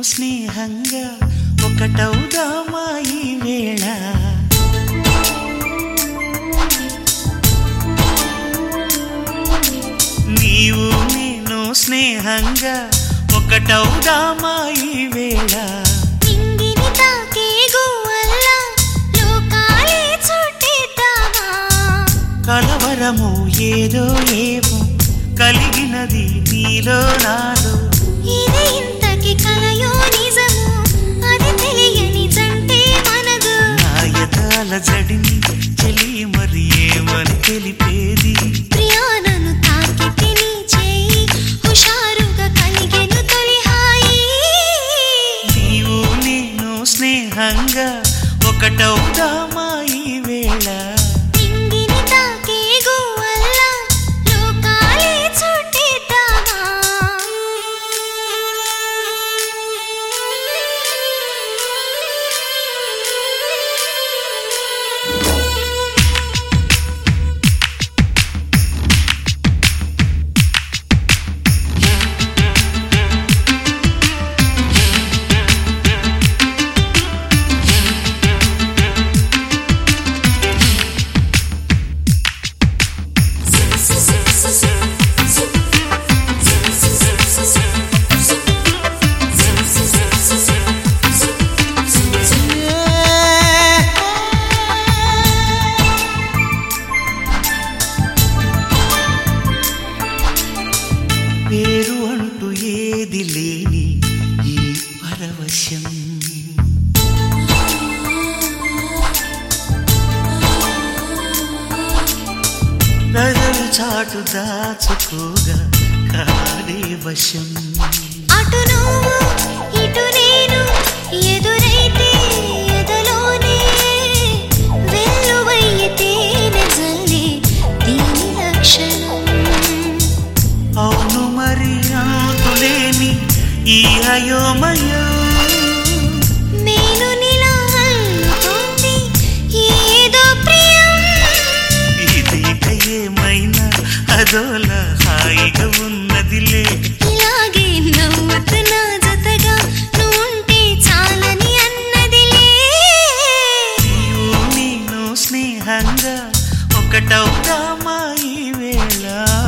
స్నేహంగా ఒకటవుదామా ఈ వేళ. నీవు నేను స్నేహంగా ఒకటవుదామా ఈ వేళ. కలవరము ఏదో ఏమో కలిగినది నీలో నాలో. ఇది ఇంతకి కలయో నిజమో అది తెలియని జంటే మనదు. నాయదాల జడిని చెలి మరి ఏమని తెలిపేది. ప్రియానను తాకితే నీ చేయి హుషారుగా కలిగెను తొలి హాయి. నీవు నేను స్నేహంగా ఒకటవుదామా ఈ వేళ. పేరు అంటూ ఏది లేని ఈ పరవశం. ప్రజలు చాటు దాచుకోగా కాదే వశం. అటు నువ్వు ఇటు నేను ఎదురైతే ఎదలోనే వెల్లువయ్యితేనే జల్లి దీని లక్షణం. అవును మరి అంతులేని ఈ అయోమయం. నేను నిలా అల్లుతోంది ఏదో ప్రియం. ఇది ఇక ఏమైనా అదోలా హాయిగా ఉన్నదిలే. ఇలాగే నవ్వుతున్నా జతగా నువ్వుంటే చాలని అన్నదిలే. నీవు నేను స్నేహంగా ఒకటవుదామా ఈ వేళ.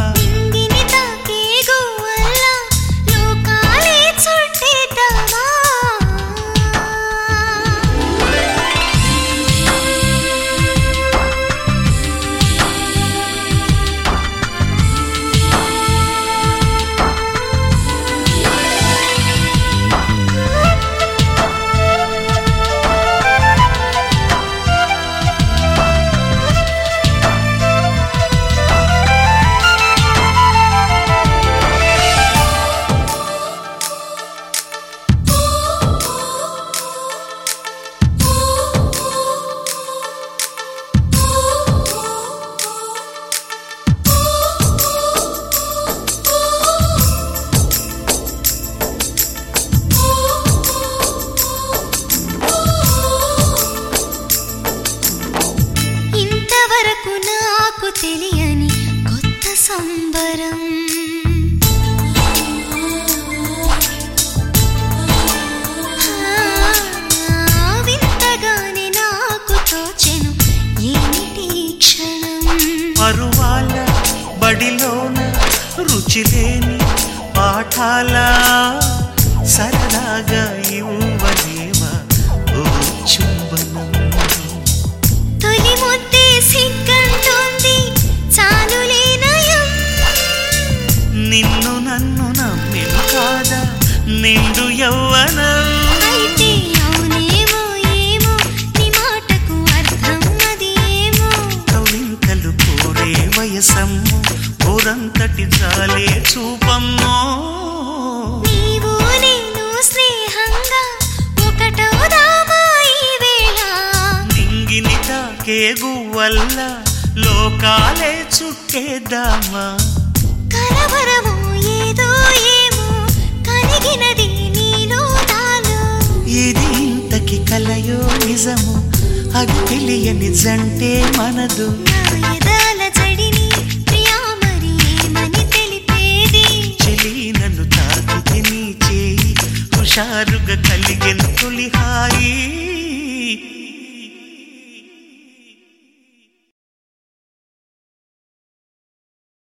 నాకు తెలియని కొత్త సంబరం. వింతగానే నాకు తోచెను ఏమిటి క్షణం. పరువాల బడిలోన రుచిలేని పాఠాల సరదాగా ఇవ్వలేవా ఓ చుంబనం. తొలి ముద్దే సిగ్గంటోంది చాలులే నయం. నిన్ను నన్ను నమ్మెను కాదా నిండు యవ్వనం. అయితే అవునేమో ఏమో నీ మాటకు అర్థం అది ఏమో. కవింతలు కోరే వయసమ్ము ఊరంతటి జాలే చూపమ్మో. నీవు నేను స్నేహంగా ఒకటవుదామా ఈ వేళ. నింగిని తాకే గువ్వల్ల లోకాలే చుట్టేద్దామా. కలవరము ఏదో ఏమో కలిగినది నీలో నాలో. ఇది ఇంతకి కలయో నిజము అది తెలియని జంటే మనదు. నా ఎదాల జడిని ప్రియా మరి ఏమని తెలిపేది. చెలి నన్ను తాకితే నీ చేయి హుషారుగా కలిగెను తొలి హాయి